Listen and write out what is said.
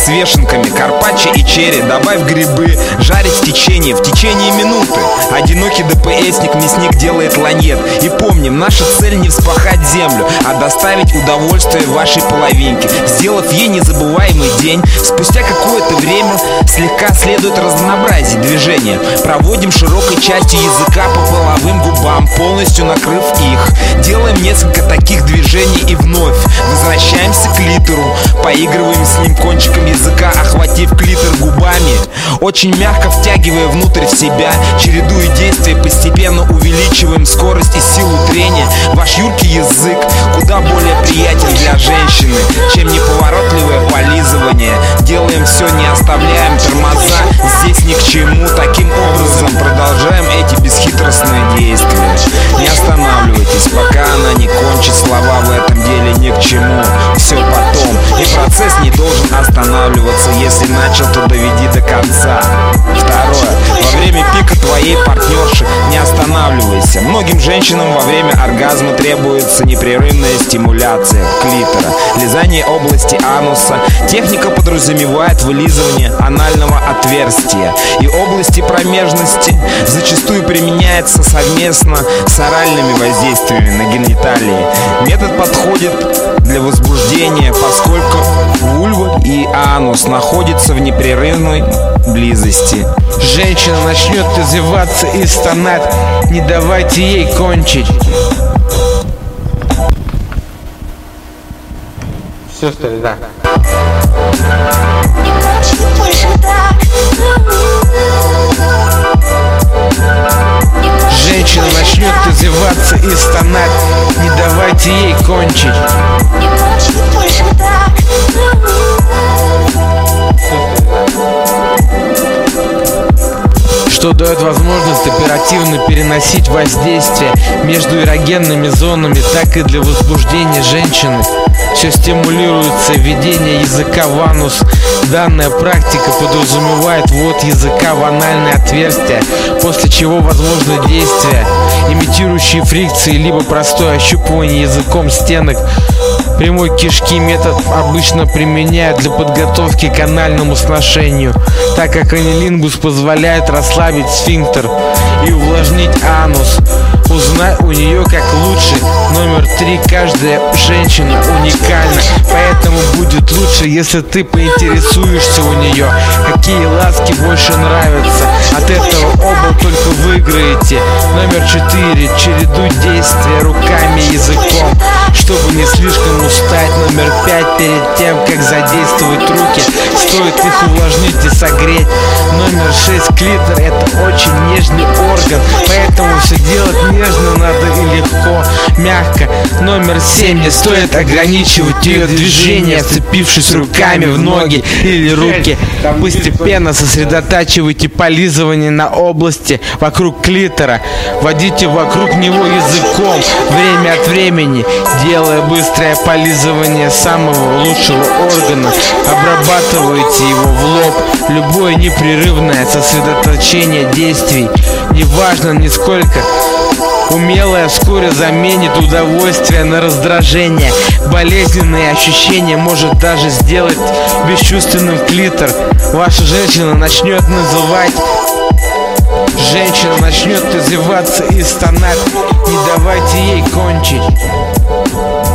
с вешенками, карпаччо и черри. Добавь грибы, жарить в течение минуты. Одинокий ДПСник, мясник делает ланьет. И помним, наша цель не вспахать землю, а доставить удовольствие вашей половинке, сделав ей незабываемый день. Спустя какое-то время слегка следует разнообразить движение. Проводим широкой частью языка по половым губам, полностью накрыв их. Делаем несколько таких движений и вновь возвращаемся к клитору. Поигрываем с ним кончиком языка, охватив клитор губами, очень мягко втягивая внутрь в себя. Чередуя действия, постепенно увеличиваем скорость и силу трения. Ваш юркий язык куда более приятен для женщины, чем неповоротливое полизывание. Делаем все, не оставляем тормоза, здесь ни к чему. Таким образом продолжаем эти бесхитростные действия. Не останавливайтесь, пока она не кончит. Слова в этом деле ни к чему, все потом. И процесс не должен останавливаться. Если начал, то доведи до конца. Второе. Во время пика твоей партнерши не останавливайся. Многим женщинам во время оргазма требуется непрерывная стимуляция клитора, лизание области ануса. Техника подразумевает вылизывание анального отверстия и области промежности. Зачастую применяется совместно с оральными воздействиями на гениталии. Метод подходит для возбуждения, поскольку вульва и анус находятся в непрерывной близости. Женщина начнет извиваться и стонать, не давайте ей кончить. Все, что ли, да. Женщина начнет извиваться и стонать, не давайте ей кончить. Что дает возможность оперативно переносить воздействие между эрогенными зонами, так и для возбуждения женщины. Все стимулируется введение языка в анус. Данная практика подразумевает ввод языка в анальное отверстие, после чего возможно действия, имитирующие фрикции, либо простое ощупывание языком стенок прямой кишки. Метод обычно применяют для подготовки к анальному сношению, так как анилингус позволяет расслабить сфинктер и увлажнить анус. Узнай у нее как лучше. Номер 3. Каждая женщина уникальна, поэтому будет лучше, если ты поинтересуешься у нее, какие ласки больше нравятся. От этого оба только выиграете. Номер 4. Чередуй действия руками и языком, чтобы не слишком устать. Номер 5. Перед тем, как задействовать руки, стоит их увлажнить и согреть. Номер 6. Клитор — это очень нежный орган, поэтому все делать нежно надо и легко, мягко. Номер 7. Не стоит ограничивать ее движения, вцепившись руками в ноги или руки. Постепенно сосредотачивайте полизывание на области вокруг клитора. Водите вокруг него языком время от времени, делая быстрое полизывание самого лучшего органа. Обрабатывайте его в лоб. Любое непрерывное сосредоточение действий, неважно нисколько умелое, вскоре заменит удовольствие на раздражение. Болезненные ощущения может даже сделать бесчувственным клитор. Ваша женщина начнет извиваться и стонать, не давайте ей кончить.